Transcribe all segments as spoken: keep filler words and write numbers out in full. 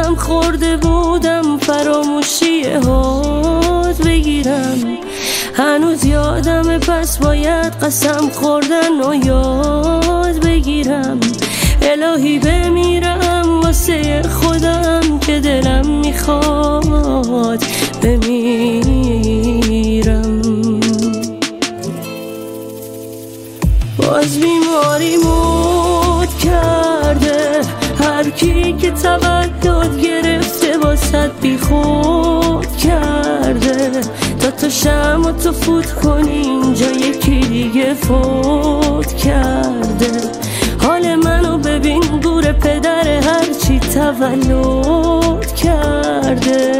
قسم خورده بودم فراموشی هات بگیرم، هنوز یادمه پس باید قسم خوردن و یاد بگیرم. الهی بمیرم واسه خودم که دلم میخواد بمیرم. باز بیماری موت کرده هر کی که تولد گرفته واسد بی خود کرده. تا تو شمع تو فوت کنی اینجا یکی دیگه فوت کرده. حال منو ببین گور پدر هرچی تولد کرده.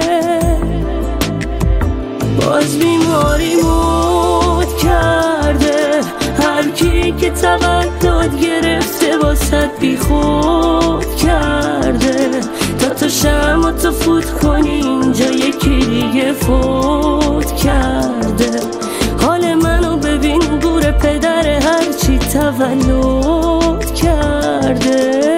باز بیماری موت کرده هر کی که تولد گرفته واسد بی خود کرده. تا تو شمع تو فوت کنی اینجا یکی دیگه فوت کرده. حال منو ببین گور پدر هرچی تولد کرده.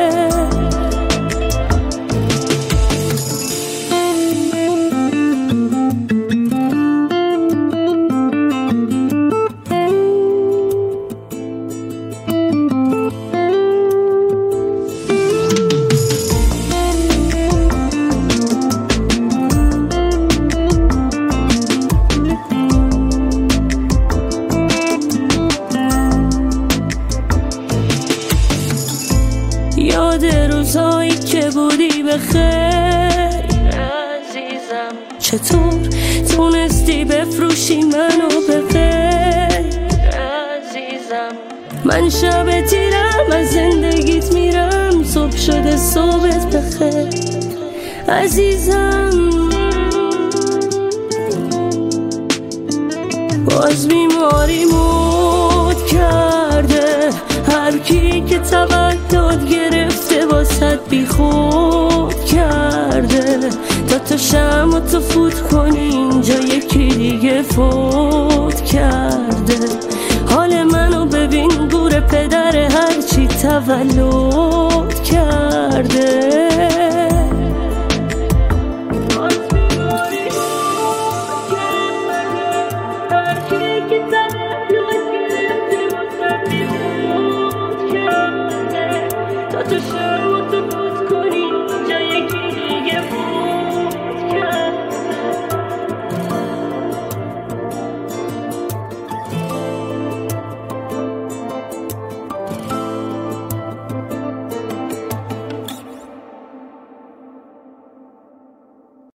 یاد روزایی که بودی بخیر عزیزم، چطور تونستی بفروشی منو به غیر عزیزم. من شب تیرم از زندگیت میرم، صبح شده صبحت بخیر عزیزم. باز بیماری موت کرده هر کی که تولد گرفته واسد بی خود کرده. تا تو شمع تو فوت کنی اینجا یکی دیگه فوت کرده. حال منو ببین گور پدر هرچی تولد